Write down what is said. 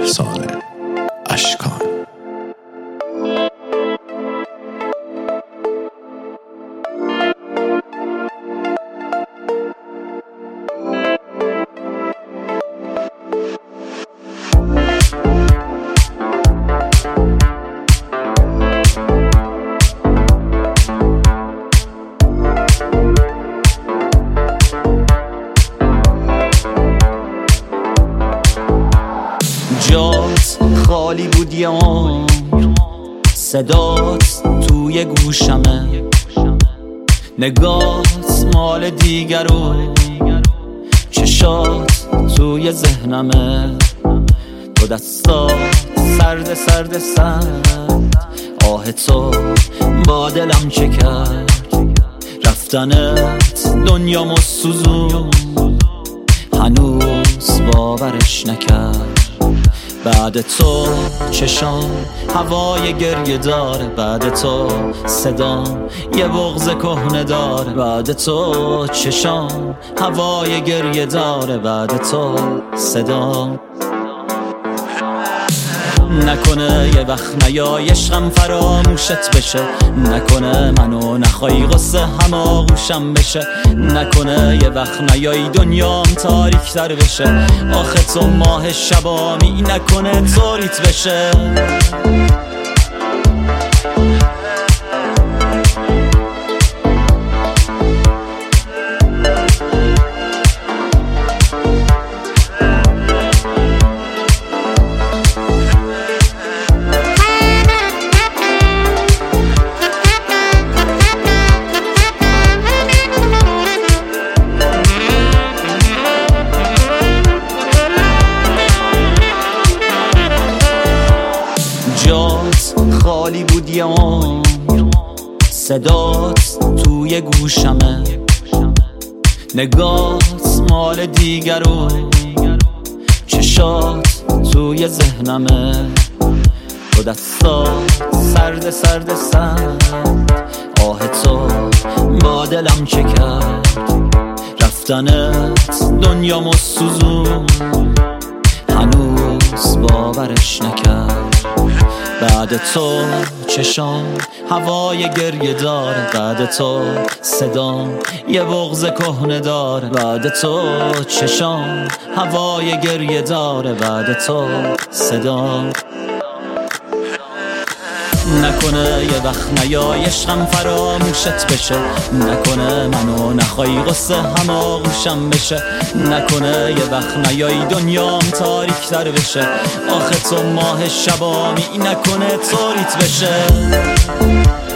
افسانه اشکان. جات خالی بود یه عمر، صدات توی گوشمه، نگات مال دیگرو، چشات توی ذهنمه، تو دستات سرد سرد سرد، آه تو با دلم چه کرد، رفتنت دنیامو سوزون، هنوز باورش نکرد. بعد تو چشام هوای گریه داره، بعد تو صدام یه بغض کهنه داره، بعد تو چشام هوای گریه داره، بعد تو صدام نکنه یه وقت نیای عشقم فراموشت بشه، نکنه منو نخوای غصه هم آغوشم بشه، نکنه یه وقت نیای دنیام تاریک تر بشه، آخه تو ماه شبامی، نکنه طوریت بشه. جات خالی بود یه عمر، صدات توی گوشمه، نگات مال دیگرو، چشات توی ذهنمه، تو دستات سرد سرد سرد، آه تو با دلم چه کرد، رفتنت دنیامو سوزون، هنوز باورش نکرد. بعد تو چشام هوای گریه داره، بعد تو صدام یه بغض کهنه داره، بعد تو چشام هوای گریه داره، بعد تو صدام نکنه یه وقت نیای عشقم فراموشت بشه، نکنه منو نخوای غصه هم آغوشم بشه، نکنه یه وقت نیای دنیام تاریک تر بشه، آخه تو ماه شبامی، نکنه طوریت بشه.